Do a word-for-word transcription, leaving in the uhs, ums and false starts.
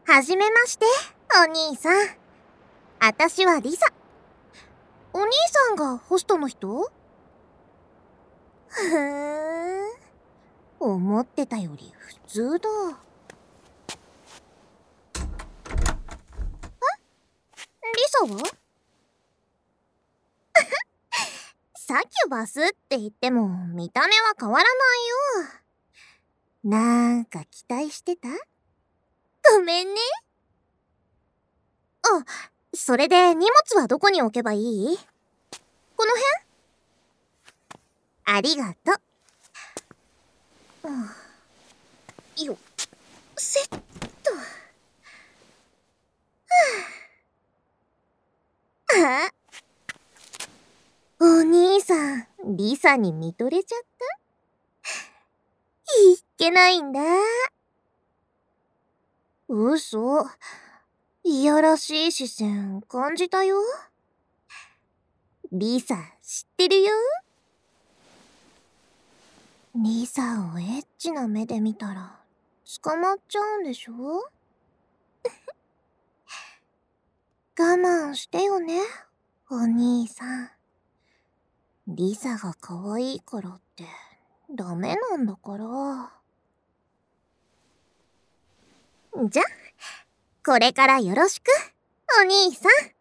はじめまして、お兄さん。あたしはリサ。お兄さんがホストの人？ふーん。思ってたより普通だ。え？リサは？サキュバスって言っても見た目は変わらないよ。なんか期待してた？ごめんね。あ、それで荷物はどこに置けばいい？この辺？ありがとう。うん、よっ、セット。あ、お兄さん、リサに見とれちゃった？いっけないんだ。嘘。いやらしい視線感じたよ。リサ知ってるよ。リサをエッチな目で見たら捕まっちゃうんでしょ？我慢してよね、お兄さん。リサが可愛いからってダメなんだから。じゃ、これからよろしく、お兄さん。